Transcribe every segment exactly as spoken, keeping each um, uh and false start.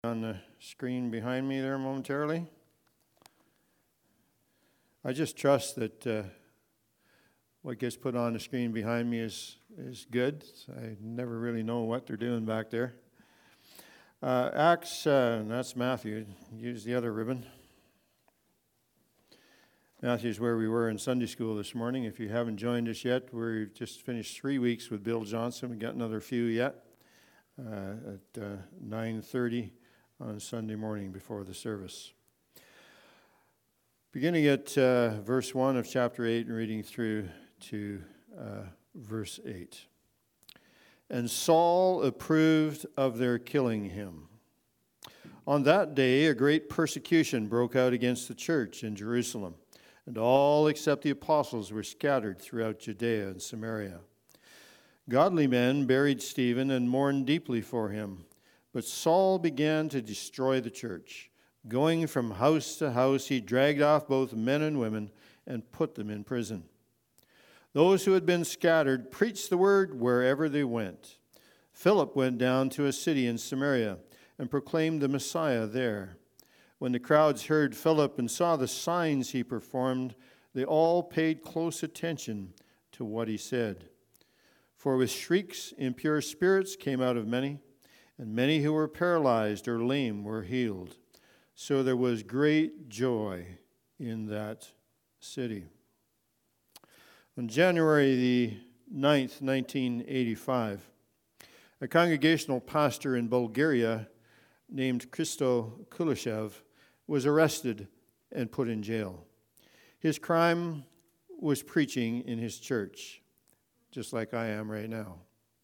On the screen behind me there momentarily. I just trust that uh, what gets put on the screen behind me is, is good. I never really know what they're doing back there. Uh, Acts, uh, that's Matthew. Use the other ribbon. Matthew's where we were in Sunday school this morning. If you haven't joined us yet, we've just finished three weeks with Bill Johnson. We've got another few yet uh, at uh, nine thirty. On Sunday morning before the service. Beginning at uh, verse one of chapter eight and reading through to uh, verse eight. And Saul approved of their killing him. On that day a great persecution broke out against the church in Jerusalem, and all except the apostles were scattered throughout Judea and Samaria. Godly men buried Stephen and mourned deeply for him. But Saul began to destroy the church. Going from house to house, he dragged off both men and women and put them in prison. Those who had been scattered preached the word wherever they went. Philip went down to a city in Samaria and proclaimed the Messiah there. When the crowds heard Philip and saw the signs he performed, they all paid close attention to what he said. For with shrieks impure spirits came out of many, and many who were paralyzed or lame were healed. So there was great joy in that city. On January the ninth, nineteen eighty-five, a congregational pastor in Bulgaria named Christo Kulishev was arrested and put in jail. His crime was preaching in his church, just like I am right now.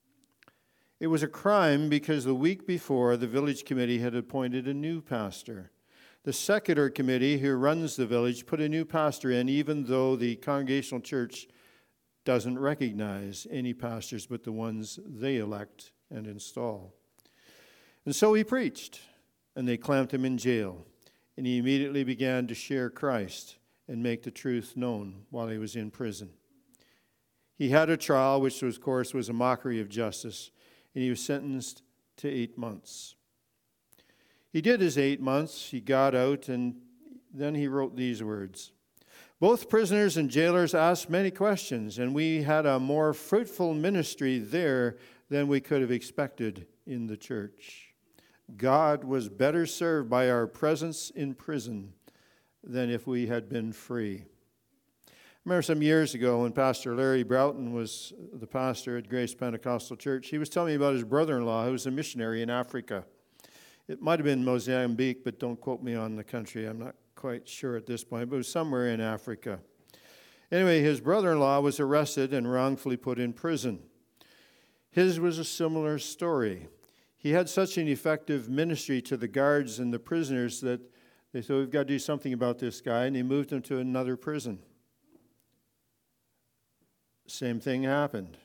It was a crime because the week before, the village committee had appointed a new pastor. The secular committee who runs the village put a new pastor in, even though the congregational church doesn't recognize any pastors but the ones they elect and install. And so he preached, and they clamped him in jail, and he immediately began to share Christ and make the truth known while he was in prison. He had a trial, which of course was a mockery of justice, and he was sentenced to eight months. He did his eight months, he got out, and then he wrote these words. Both prisoners and jailers asked many questions, and we had a more fruitful ministry there than we could have expected in the church. God was better served by our presence in prison than if we had been free. I remember some years ago when Pastor Larry Broughton was the pastor at Grace Pentecostal Church, he was telling me about his brother-in-law who was a missionary in Africa. It might have been Mozambique, but don't quote me on the country. I'm not quite sure at this point, but it was somewhere in Africa. Anyway, his brother-in-law was arrested and wrongfully put in prison. His was a similar story. He had such an effective ministry to the guards and the prisoners that they thought, we've got to do something about this guy, and they moved him to another prison. Same thing happened.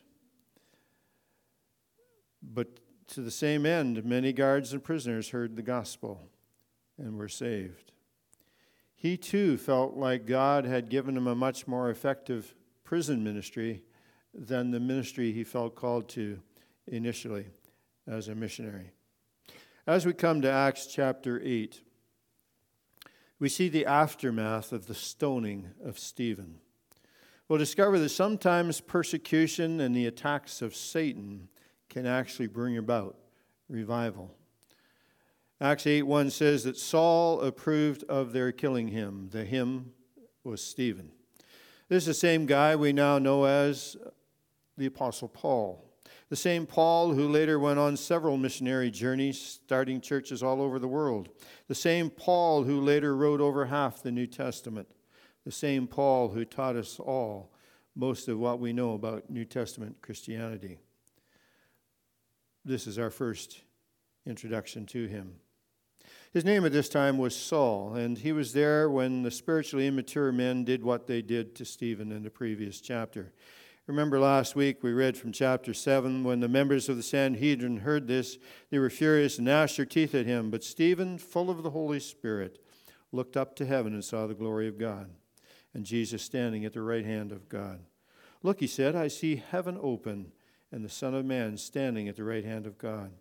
But to the same end, many guards and prisoners heard the gospel and were saved. He too felt like God had given him a much more effective prison ministry than the ministry he felt called to initially as a missionary. As we come to Acts chapter eight, we see the aftermath of the stoning of Stephen. We'll discover that sometimes persecution and the attacks of Satan can actually bring about revival. Acts eight one says that Saul approved of their killing him. The him was Stephen. This is the same guy we now know as the Apostle Paul. The same Paul who later went on several missionary journeys, starting churches all over the world. The same Paul who later wrote over half the New Testament. The same Paul who taught us all most of what we know about New Testament Christianity. This is our first introduction to him. His name at this time was Saul, and he was there when the spiritually immature men did what they did to Stephen in the previous chapter. Remember last week we read from chapter seven, when the members of the Sanhedrin heard this, they were furious and gnashed their teeth at him. But Stephen, full of the Holy Spirit, looked up to heaven and saw the glory of God, and Jesus standing at the right hand of God. Look, he said, I see heaven open, and the Son of Man standing at the right hand of God.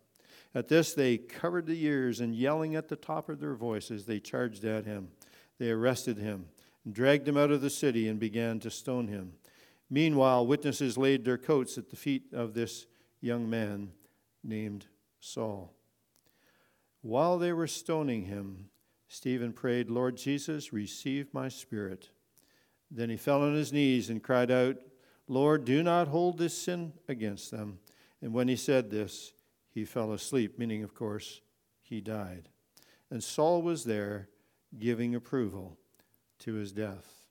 At this, they covered the ears, and yelling at the top of their voices, they charged at him. They arrested him, and dragged him out of the city, and began to stone him. Meanwhile, witnesses laid their coats at the feet of this young man named Saul. While they were stoning him, Stephen prayed, "Lord Jesus, receive my spirit." Then he fell on his knees and cried out, "Lord, do not hold this sin against them." And when he said this, he fell asleep, meaning, of course, he died. And Saul was there, giving approval to his death.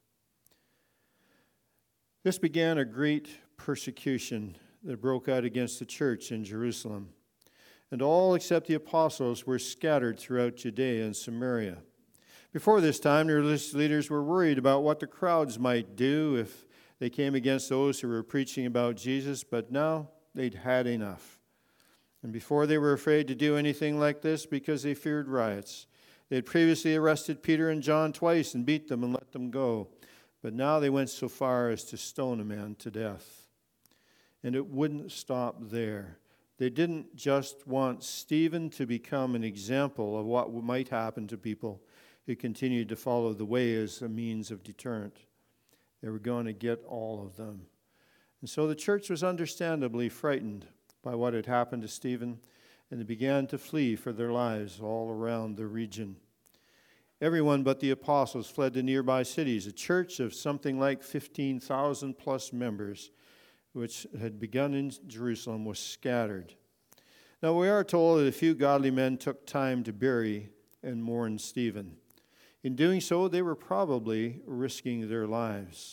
This began a great persecution that broke out against the church in Jerusalem. And all except the apostles were scattered throughout Judea and Samaria. Before this time, the religious leaders were worried about what the crowds might do if they came against those who were preaching about Jesus, but now they'd had enough. And before they were afraid to do anything like this because they feared riots. They had previously arrested Peter and John twice and beat them and let them go. But now they went so far as to stone a man to death. And it wouldn't stop there. They didn't just want Stephen to become an example of what might happen to people who continued to follow the way as a means of deterrent. They were going to get all of them. And so the church was understandably frightened by what had happened to Stephen, and they began to flee for their lives all around the region. Everyone but the apostles fled to nearby cities. A church of something like fifteen thousand plus members, which had begun in Jerusalem, was scattered. Now we are told that a few godly men took time to bury and mourn Stephen. In doing so, they were probably risking their lives.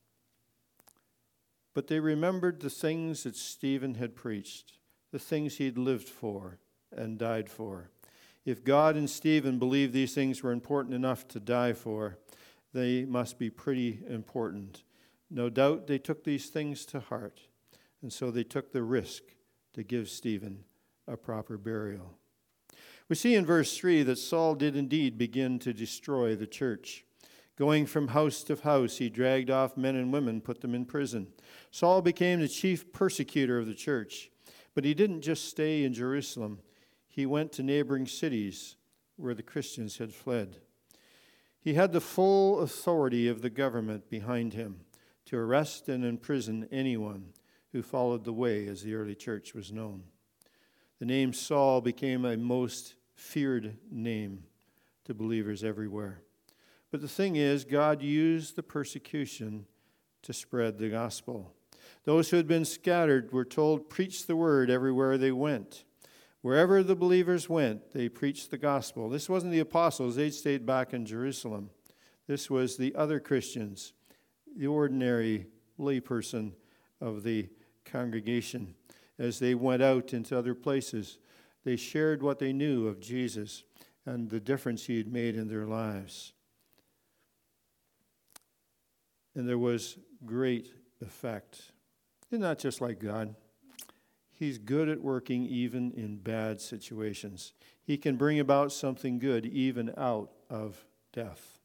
But they remembered the things that Stephen had preached, the things he had lived for and died for. If God and Stephen believed these things were important enough to die for, they must be pretty important. No doubt they took these things to heart, and so they took the risk to give Stephen a proper burial. We see in verse three that Saul did indeed begin to destroy the church. Going from house to house, he dragged off men and women, put them in prison. Saul became the chief persecutor of the church, but he didn't just stay in Jerusalem. He went to neighboring cities where the Christians had fled. He had the full authority of the government behind him to arrest and imprison anyone who followed the way, as the early church was known. The name Saul became a most feared name to believers everywhere. But the thing is, God used the persecution to spread the gospel. Those who had been scattered were told, preach the word everywhere they went. Wherever the believers went, they preached the gospel. This wasn't the apostles. They stayed back in Jerusalem. This was the other Christians, the ordinary layperson of the congregation. As they went out into other places, they shared what they knew of Jesus and the difference he had made in their lives. And there was great effect. Isn't that just like God? He's good at working even in bad situations. He can bring about something good even out of death,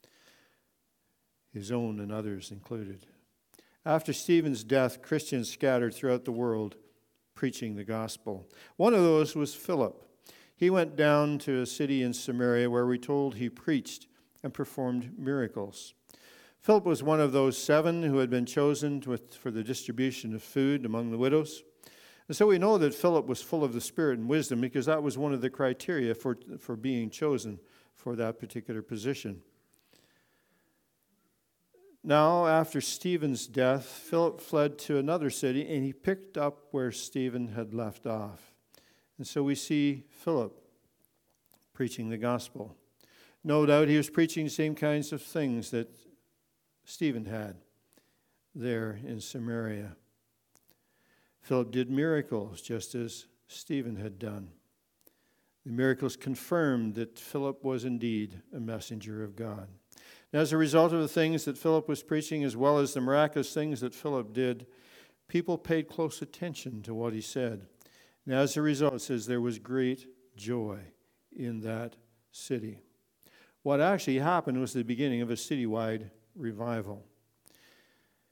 his own and others included. After Stephen's death, Christians scattered throughout the world preaching the gospel. One of those was Philip. He went down to a city in Samaria where we're told he preached and performed miracles. Philip was one of those seven who had been chosen to, for the distribution of food among the widows. And so we know that Philip was full of the Spirit and wisdom because that was one of the criteria for, for being chosen for that particular position. Now, after Stephen's death, Philip fled to another city and he picked up where Stephen had left off. And so we see Philip preaching the gospel. No doubt he was preaching the same kinds of things that Stephen had there in Samaria. Philip did miracles just as Stephen had done. The miracles confirmed that Philip was indeed a messenger of God. And as a result of the things that Philip was preaching, as well as the miraculous things that Philip did, people paid close attention to what he said. And as a result, it says there was great joy in that city. What actually happened was the beginning of a citywide revival.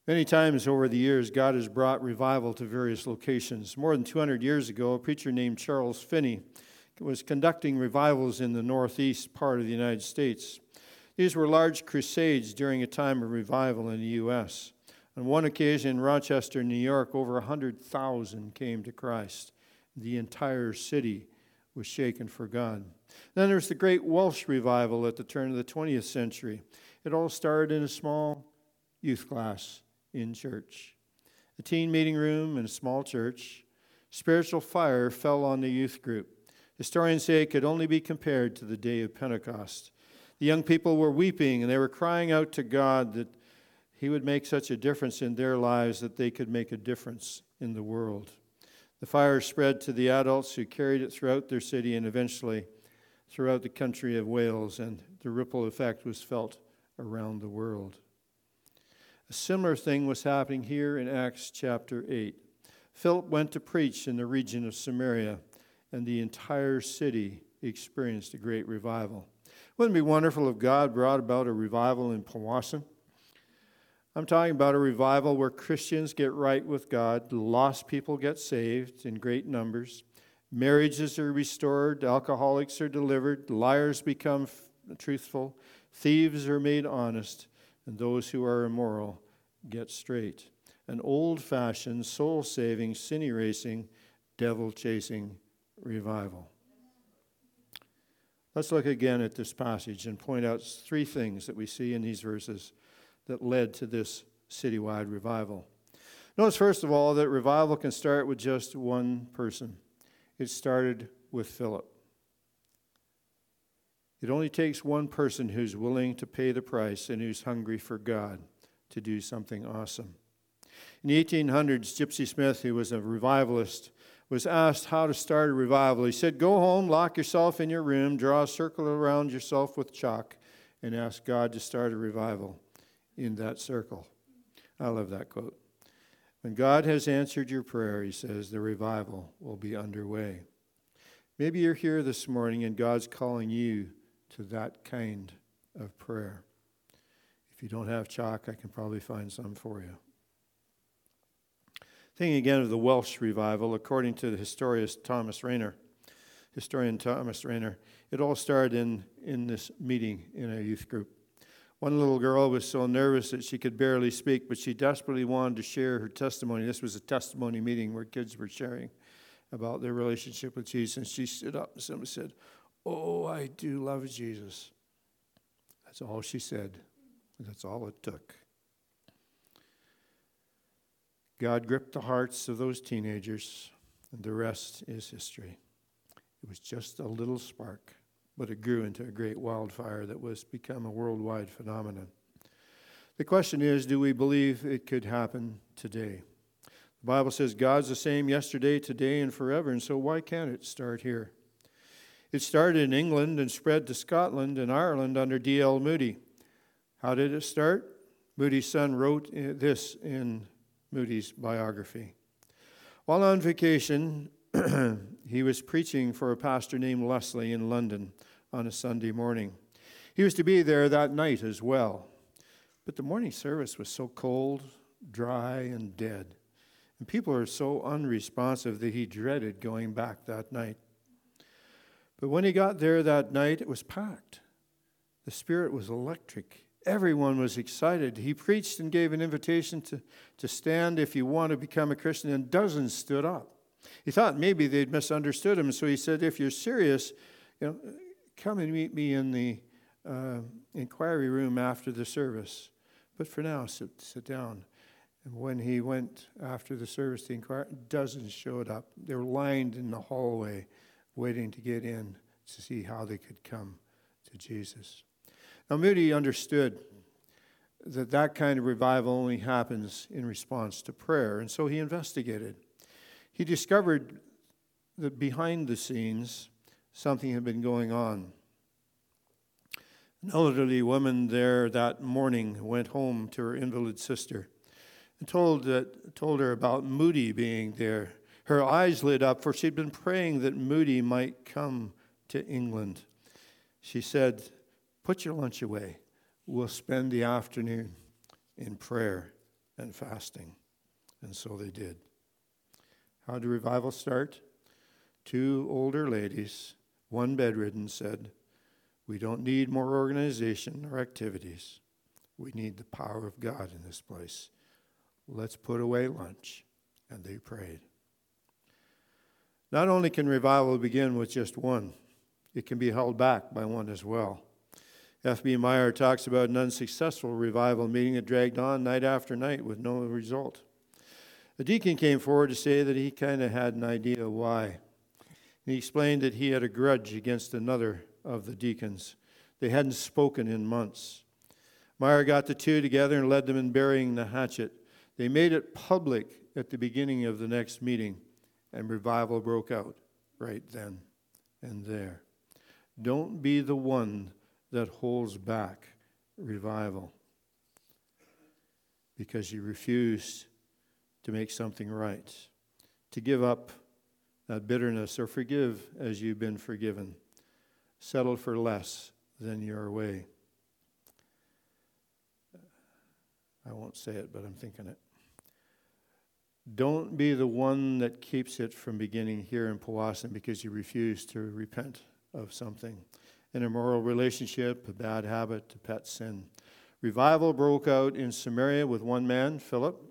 Many times over the years, God has brought revival to various locations. More than two hundred years ago, a preacher named Charles Finney was conducting revivals in the northeast part of the United States. These were large crusades during a time of revival in the U S On one occasion in Rochester, New York, over one hundred thousand came to Christ. The entire city was shaken for God. Then there's the great Welsh revival at the turn of the twentieth century. It all started in a small youth class in church, a teen meeting room in a small church. Spiritual fire fell on the youth group. Historians say it could only be compared to the day of Pentecost. The young people were weeping, and they were crying out to God that He would make such a difference in their lives that they could make a difference in the world. The fire spread to the adults who carried it throughout their city and eventually throughout the country of Wales, and the ripple effect was felt around the world. A similar thing was happening here in Acts chapter eight. Philip went to preach in the region of Samaria, and the entire city experienced a great revival. Wouldn't it be wonderful if God brought about a revival in Powassan? I'm talking about a revival where Christians get right with God, lost people get saved in great numbers, marriages are restored, alcoholics are delivered, liars become f- truthful, thieves are made honest, and those who are immoral get straight. An old-fashioned, soul-saving, sin-erasing, devil-chasing revival. Let's look again at this passage and point out three things that we see in these verses that led to this citywide revival. Notice, first of all, that revival can start with just one person. It started with Philip. It only takes one person who's willing to pay the price and who's hungry for God to do something awesome. In the eighteen hundreds, Gypsy Smith, who was a revivalist, was asked how to start a revival. He said, go home, lock yourself in your room, draw a circle around yourself with chalk, and ask God to start a revival in that circle. I love that quote. When God has answered your prayer, he says, the revival will be underway. Maybe you're here this morning and God's calling you to that kind of prayer. If you don't have chalk, I can probably find some for you. Thinking again of the Welsh revival, according to the historian Thomas Rayner, historian Thomas Rayner, it all started in, in this meeting in a youth group. One little girl was so nervous that she could barely speak, but she desperately wanted to share her testimony. This was a testimony meeting where kids were sharing about their relationship with Jesus. And she stood up and somebody said, oh, I do love Jesus. That's all she said. That's all it took. God gripped the hearts of those teenagers, and the rest is history. It was just a little spark, but it grew into a great wildfire that was become a worldwide phenomenon. The question is, do we believe it could happen today? The Bible says God's the same yesterday, today, and forever, and so why can't it start here? It started in England and spread to Scotland and Ireland under D L Moody. How did it start? Moody's son wrote this in Moody's biography. While on vacation, he was preaching for a pastor named Leslie in London on a Sunday morning. He was to be there that night as well. But the morning service was so cold, dry, and dead. And people were so unresponsive that he dreaded going back that night. But when he got there that night, it was packed. The Spirit was electric. Everyone was excited. He preached and gave an invitation to, to stand if you want to become a Christian, and dozens stood up. He thought maybe they'd misunderstood him, so he said, if you're serious, you know, come and meet me in the uh, inquiry room after the service. But for now, sit, sit down. And when he went after the service to inquire, dozens showed up. They were lined in the hallway, waiting to get in to see how they could come to Jesus. Now, Moody understood that that kind of revival only happens in response to prayer, and so he investigated. He discovered that behind the scenes, something had been going on. An elderly woman there that morning went home to her invalid sister and told that told her about Moody being there. Her eyes lit up, for she'd been praying that Moody might come to England. She said, put your lunch away. We'll spend the afternoon in prayer and fasting. And so they did. How did revival start? Two older ladies, one bedridden, said, "We don't need more organization or activities. We need the power of God in this place. Let's put away lunch." And they prayed. Not only can revival begin with just one, it can be held back by one as well. F B Meyer talks about an unsuccessful revival meeting that dragged on night after night with no result. A deacon came forward to say that he kind of had an idea why. He explained that he had a grudge against another of the deacons. They hadn't spoken in months. Meyer got the two together and led them in burying the hatchet. They made it public at the beginning of the next meeting, and revival broke out right then and there. Don't be the one that holds back revival because you refuse to make something right, to give up that bitterness or forgive as you've been forgiven. Settle for less than your way. I won't say it, but I'm thinking it. Don't be the one that keeps it from beginning here in Powassan because you refuse to repent of something. An immoral relationship, a bad habit, a pet sin. Revival broke out in Samaria with one man, Philip,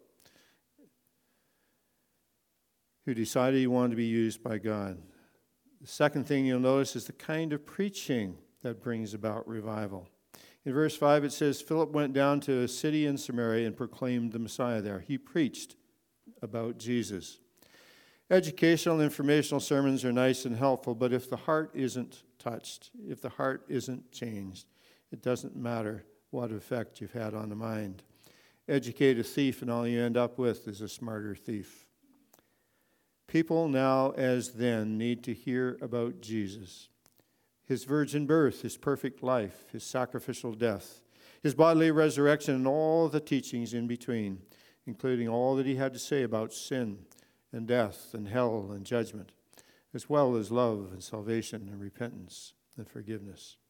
who decided he wanted to be used by God. The second thing you'll notice is the kind of preaching that brings about revival. In verse five it says, Philip went down to a city in Samaria and proclaimed the Messiah there. He preached about Jesus. Educational and informational sermons are nice and helpful, but if the heart isn't touched, if the heart isn't changed, it doesn't matter what effect you've had on the mind. Educate a thief and all you end up with is a smarter thief. People now as then need to hear about Jesus. His virgin birth, his perfect life, his sacrificial death, his bodily resurrection, and all the teachings in between, including all that he had to say about sin and death and hell and judgment, as well as love and salvation and repentance and forgiveness.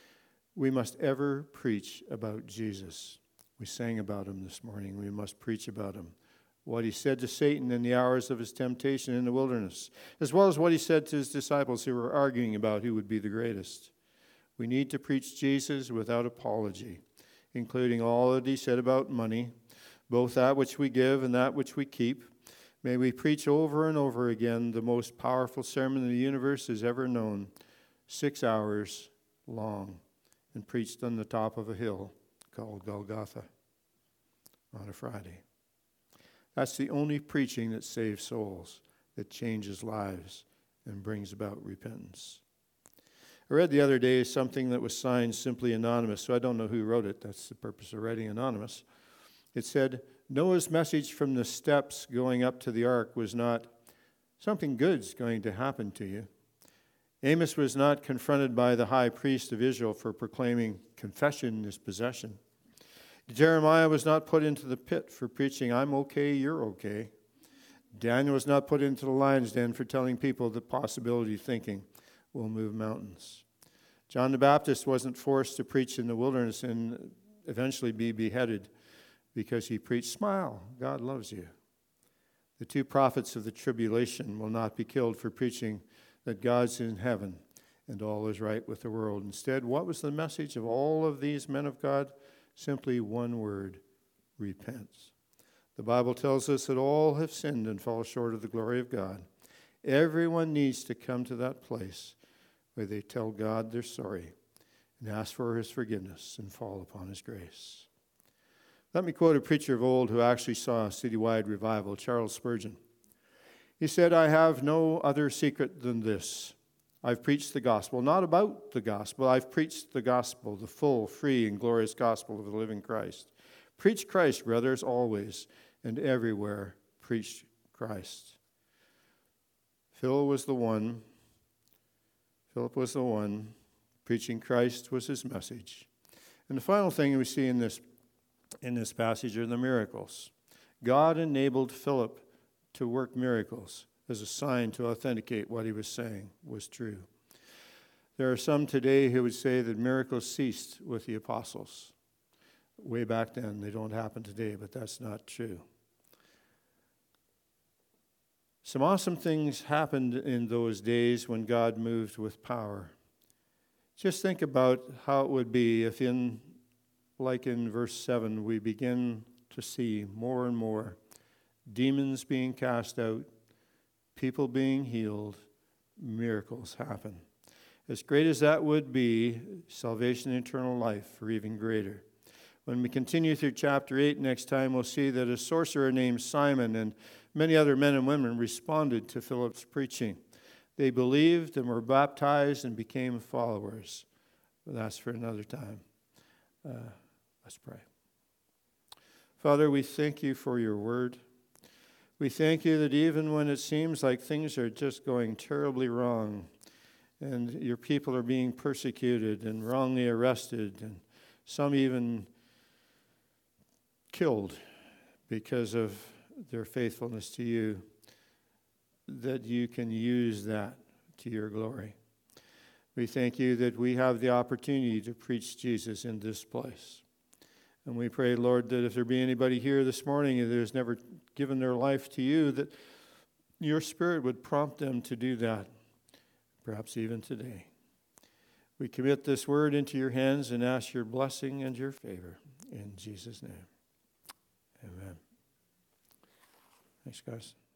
We must ever preach about Jesus. We sang about him this morning. We must preach about him. What he said to Satan in the hours of his temptation in the wilderness, as well as what he said to his disciples who were arguing about who would be the greatest. We need to preach Jesus without apology, including all that he said about money, both that which we give and that which we keep. May we preach over and over again the most powerful sermon the universe has ever known, six hours long, and preached on the top of a hill called Golgotha on a Friday. That's the only preaching that saves souls, that changes lives, and brings about repentance. I read the other day something that was signed Simply Anonymous, so I don't know who wrote it. That's the purpose of writing anonymous. It said, Noah's message from the steps going up to the ark was not, something good's going to happen to you. Amos was not confronted by the high priest of Israel for proclaiming confession is possession. Jeremiah was not put into the pit for preaching, I'm okay, you're okay. Daniel was not put into the lion's den for telling people that possibility thinking will move mountains. John the Baptist wasn't forced to preach in the wilderness and eventually be beheaded because he preached, smile, God loves you. The two prophets of the tribulation will not be killed for preaching that God's in heaven and all is right with the world. Instead, what was the message of all of these men of God? Simply one word, repent. The Bible tells us that all have sinned and fall short of the glory of God. Everyone needs to come to that place where they tell God they're sorry and ask for his forgiveness and fall upon his grace. Let me quote a preacher of old who actually saw a citywide revival, Charles Spurgeon. He said, I have no other secret than this. I've preached the gospel, not about the gospel. I've preached the gospel, the full, free, and glorious gospel of the living Christ. Preach Christ, brothers, always and everywhere. Preach Christ. Phil was the one. Philip was the one. Preaching Christ was his message. And the final thing we see in this, in this passage are the miracles. God enabled Philip to work miracles as a sign to authenticate what he was saying was true. There are some today who would say that miracles ceased with the apostles. way back then. They don't happen today, but that's not true. Some awesome things happened in those days when God moved with power. Just think about how it would be if in, like in verse seven, we begin to see more and more demons being cast out, people being healed, miracles happen. As great as that would be, salvation and eternal life are even greater. When we continue through chapter eight next time, we'll see that a sorcerer named Simon and many other men and women responded to Philip's preaching. They believed and were baptized and became followers. But that's for another time. Uh, let's pray. Father, we thank you for your word. We thank you that even when it seems like things are just going terribly wrong, and your people are being persecuted and wrongly arrested, and some even killed because of their faithfulness to you, that you can use that to your glory. We thank you that we have the opportunity to preach Jesus in this place. And we pray, Lord, that if there be anybody here this morning that has never given their life to you, that your Spirit would prompt them to do that, perhaps even today. We commit this word into your hands and ask your blessing and your favor. In Jesus' name, amen. Thanks, guys.